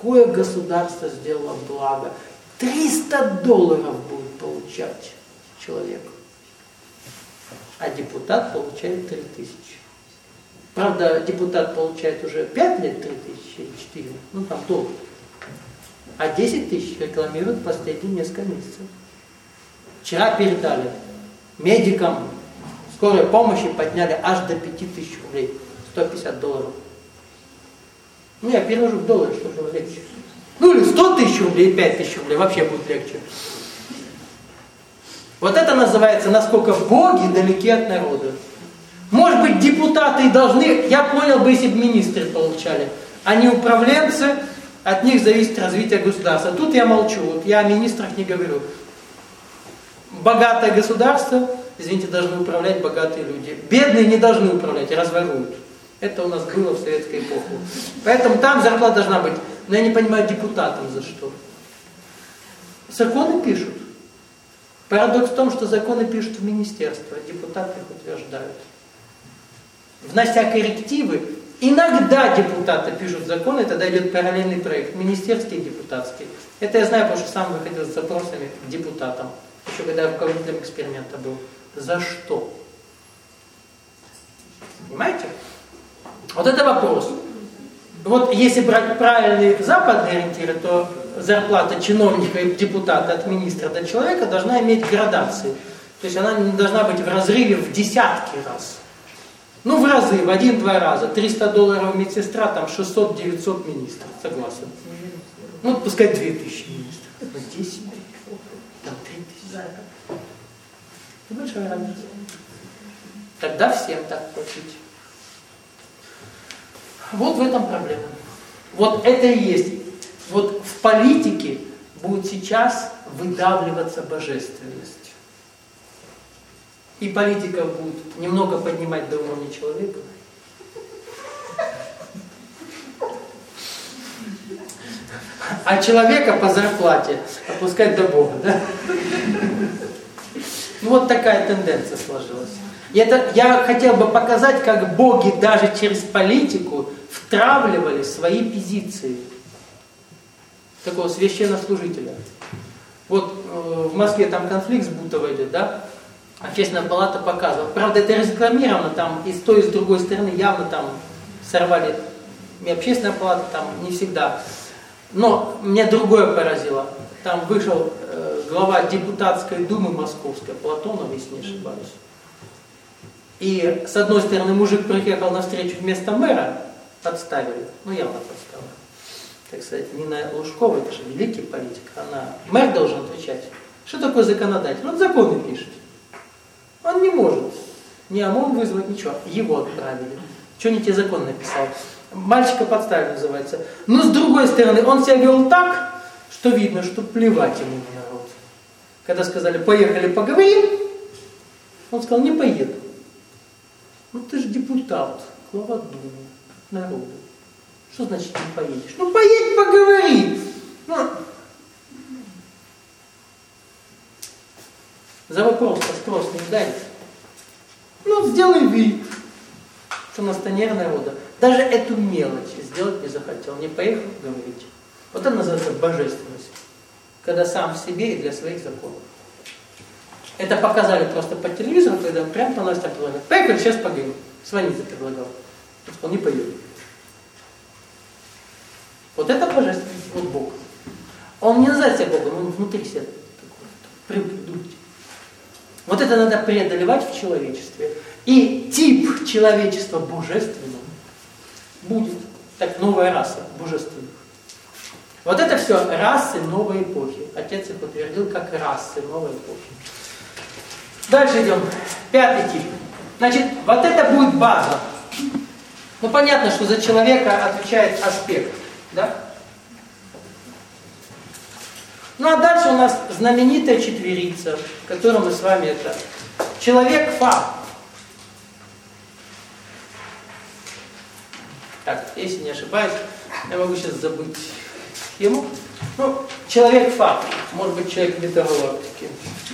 какое государство сделало благо. $300 будет получать человек. А депутат получает 3000. Правда, депутат получает уже 5 лет 3000 или 4, ну там долго. А 10 тысяч рекламируют последние несколько месяцев. Вчера передали медикам скорой помощи, подняли аж до 5000 рублей, $150. Ну я перевожу в доллары, чтобы было легче. Ну или 100 тысяч рублей, 5 тысяч рублей, вообще будет легче. Вот это называется, насколько боги далеки от народа. Может быть, депутаты должны, я понял бы, если бы министры получали. Они управленцы, от них зависит развитие государства. Тут я молчу, вот я о министрах не говорю. Богатое государство, извините, должны управлять богатые люди. Бедные не должны управлять, разворуют. Это у нас было в советскую эпоху. Поэтому там зарплата должна быть. Но я не понимаю, депутатам за что. Законы пишут. Парадокс в том, что законы пишут в министерство, а депутаты их утверждают. Внося коррективы, иногда депутаты пишут законы, тогда идет параллельный проект, министерский и депутатский. Это я знаю, потому что сам выходил с запросами к депутатам, еще когда я руководителем эксперимента был. За что? Понимаете? Вот это вопрос. Вот если брать правильные западные ориентиры, то зарплата чиновника и депутата от министра до человека должна иметь градации. То есть она не должна быть в разрыве в десятки раз. Ну, в разы, в 1-2 раза. $300 медсестра, там 600-900 министров. Согласен. Ну, пускай 2000 министров. Но 10, там 3000. Большая разница. Тогда всем так платить. Вот в этом проблема. Вот это и есть. Вот в политике будет сейчас выдавливаться божественность. И политика будет немного поднимать до уровня человека. А человека по зарплате опускать до Бога. Да? Ну вот такая тенденция сложилась. И это я хотел бы показать, как боги даже через политику втравливали свои позиции такого священнослужителя. Вот в Москве там конфликт с Бутово идет, да? Общественная палата показывала. Правда, это рекламировано там и с той, и с другой стороны явно там сорвали. И общественная палата там не всегда. Но меня другое поразило. Там вышел глава депутатской думы московской, Платонов, если не ошибаюсь. И с одной стороны мужик приехал на встречу вместо мэра, подставили, ну явно подставили. Так сказать, Нина Лужкова, это же великий политик, мэр должен отвечать. Что такое законодатель? Он законы пишет. Он не может ни ОМОН вызвать, ничего. Его отправили. Что не те закон написал? Мальчика подставили, называется. Но с другой стороны, он себя вел так, что видно, что плевать ему на народ. Когда сказали, поехали поговорим, он сказал, не поеду. Ну ты же депутат, глава Думы, народа. Что значит не поедешь? Ну поедь поговори. Ну, за вопрос-то спрос не дать. Ну сделай вид, что на стороне народа. Даже эту мелочь сделать не захотел, не поехал говорить. Вот это называется божественность. Когда сам в себе и для своих законов. Это показали просто по телевизору, когда прям по новостям предлагали. Поехали, сейчас поговорим. Сванидзе предлагал. Он сказал, не поеду. Вот это божественность, вот Бог. Он не называет себя Богом, он внутри себя такой, привык думать. Вот это надо преодолевать в человечестве. И тип человечества божественного будет. Так, новая раса божественных. Вот это все расы новой эпохи. Отец их утвердил как расы новой эпохи. Дальше идем. 5-й тип. Значит, вот это будет база. Ну, понятно, что за человека отвечает аспект. Да? Ну, а дальше у нас знаменитая четверица, которую мы с вами это. Человек-фа. Так, если не ошибаюсь, я могу сейчас забыть схему. Ну, человек-фа. Может быть, человек метагалактики.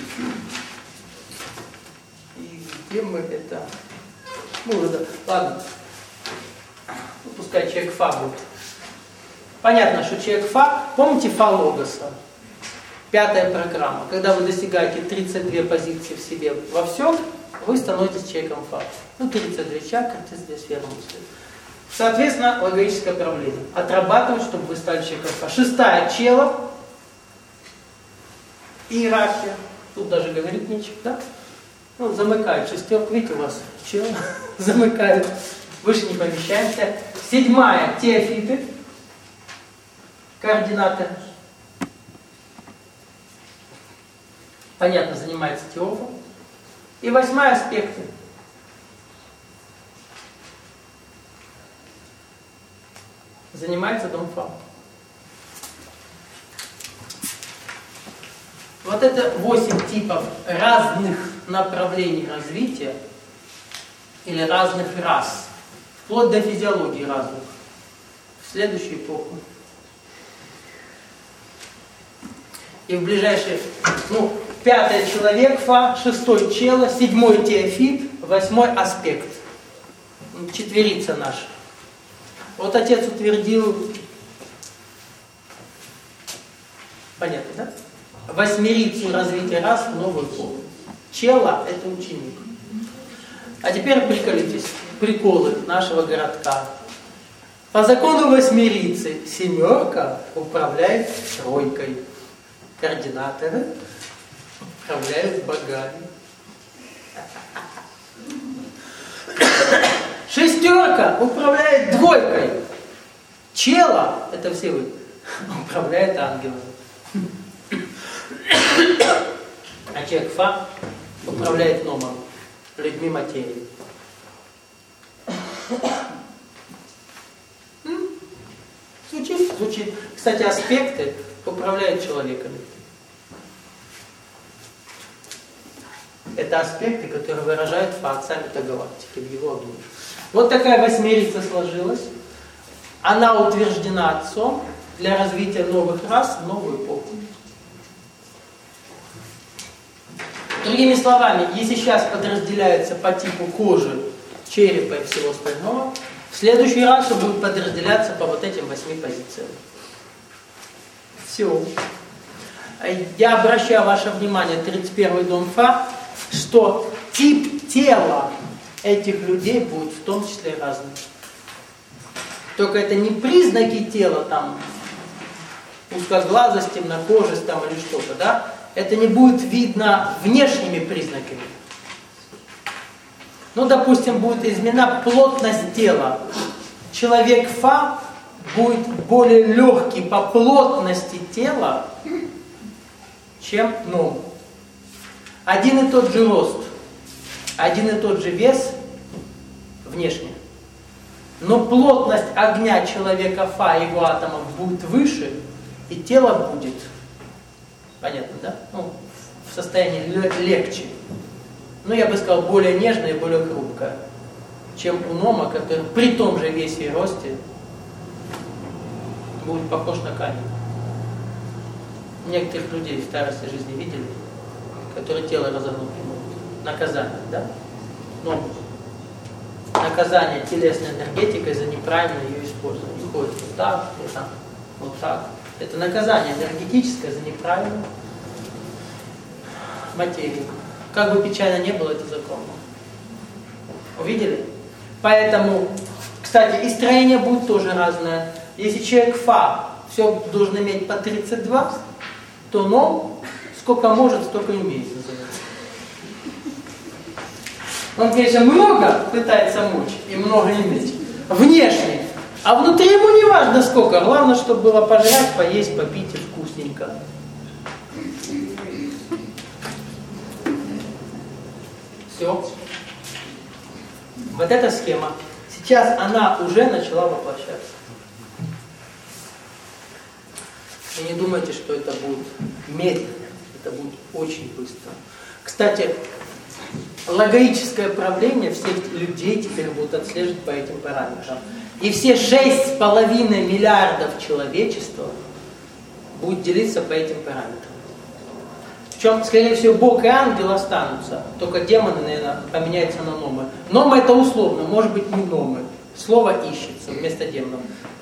И где мы это? Ну, уже да. Ладно. Ну, пускай человек-фа будет. Понятно, что человек Фа, помните Фа Логоса? 5-я программа. Когда вы достигаете 32 позиции в себе во всем, вы становитесь человеком Фа. 32 чакры, 32 сферы мысли. Соответственно, логическое правление. Отрабатывать, чтобы вы стали человеком Фа. 6-я чело. Иерархия. Тут даже говорить нечего, да? Замыкают шестерку. Видите, у вас чело замыкают. Выше не помещаемся. 7-я теофиты. Координаты. Понятно, занимается теофом. И 8-я аспекты. Занимается дом Фа. Вот это 8 типов разных направлений развития или разных рас, вплоть до физиологии разных, в следующую эпоху. И в ближайшие, 5-й человек Фа, 6-й чело, 7-й теофит, 8-й аспект. Четверица наша. Вот отец утвердил, понятно, да? 8-рицу развития рас в новую эпоху. Чело – это ученик. А теперь приколитесь, приколы нашего городка. По закону 8-рицы 7-ка управляет 3-кой. Координаторы управляют богами. 6-ка управляет 2-кой. Чело, это все вы, управляет ангелами. А человек Фа управляет номом, людьми материи. Звучит? Звучит. Кстати, аспекты управляют человеками. Это аспекты, которые выражают Фа, отца-то галактики в его огне. Вот такая 8-рица сложилась. Она утверждена отцом для развития новых рас в новую эпоху. Другими словами, если сейчас подразделяется по типу кожи, черепа и всего остального, в следующий раз он будет подразделяться по вот этим 8 позициям. Все. Я обращаю ваше внимание, 31-й дом Фа, что тип тела этих людей будет в том числе разный. Только это не признаки тела, там, узкоглазость, темнокожесть там, или что-то, да? Это не будет видно внешними признаками. Допустим, будет изменена плотность тела. Человек Фа будет более легкий по плотности тела, чем Ном. Один и тот же рост, один и тот же вес внешне. Но плотность огня человека Фа, его атомов, будет выше, и тело будет, понятно, да? В состоянии легче. Я бы сказал, более нежное и более хрупкое, чем у Нома, который при том же весе и росте будет похож на камень. Некоторых людей в старости жизни видели, которые тело разогнуть не могут. Наказание, да? Наказание телесной энергетикой за неправильное ее использование. Ходит вот так, вот так. Это наказание энергетическое за неправильную материю. Как бы печально не было, это закон. Увидели? Поэтому, кстати, и строение будет тоже разное. Если человек Фа все должен иметь по 32, то Ном сколько может, столько имеет, называется. Он, конечно, много пытается мочь и много иметь. Внешне. А внутри ему не важно сколько. Главное, чтобы было пожрать, поесть, попить и вкусненько. Все. Вот эта схема. Сейчас она уже начала воплощаться. И не думайте, что это будет медленно. Это будет очень быстро. Кстати, логическое правление всех людей теперь будут отслеживать по этим параметрам. И все 6,5 миллиардов человечества будут делиться по этим параметрам. Причем, скорее всего, Бог и ангел останутся. Только демоны, наверное, поменяются на номы. Номы это условно, может быть не номы. Слово ищется вместо демонов.